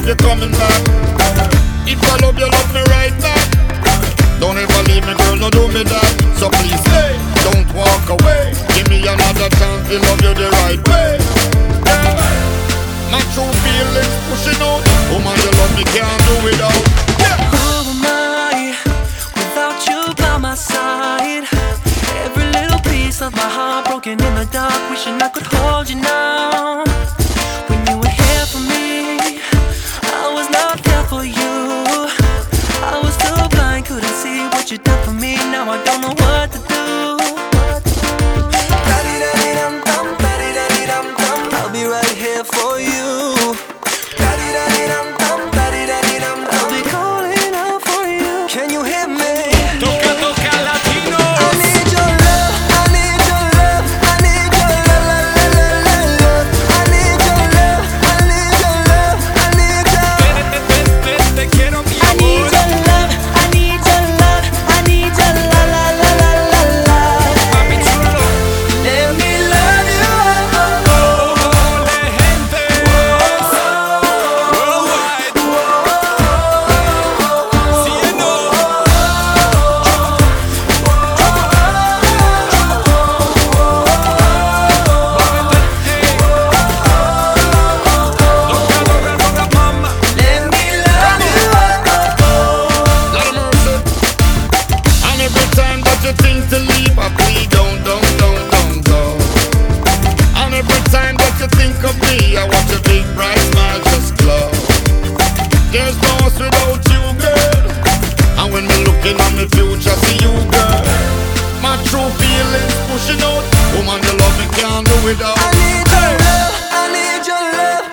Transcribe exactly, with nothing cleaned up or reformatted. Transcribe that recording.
hope you're coming back. If I love you, love me right back. Don't ever leave me, girl, no do me that. So please stay, don't walk away. Give me another chance to love you the right way. Yeah. My true feelings pushing out. Woman, you love me, can't do without. Yeah. Who am I without you by my side? Every little piece of my heart broken in the dark, wishing I could hold you now. When you were here for me, I was not there for you. I was too blind, couldn't see what you done for me. Now I don't know what to do. Da-dee-da-dee-dum-dum, da-dee-da-dee-dum-dum, I'll be right here for you. Da-dee-da-dee-dum-dum, da-dee-da-dee-dum-dum, I'll be calling out for you. Can you hear me? Toca, toca latino. I need your love, I need your love, I need your love, love, love, love, love. I need your love, I need your love, I need your Te, te, te, te quiero mi I need amor. your love, I need your love, I need your la la la la la la. Papi chulo. Let me love you. Oh, la gente. Worldwide. Sí o no. Toca, toca, toca, mama. Let me love you. Lord of mercy. And every time that you think to leave, I plead, don't, don't, don't, don't go. And every time that you think of me, I watch a big bright smile just glow. There's no us without you, girl. And when me looking at my future, see you, girl. My true feelings pushing out. Woman, you love me, can't do without. I need your love, I need your love,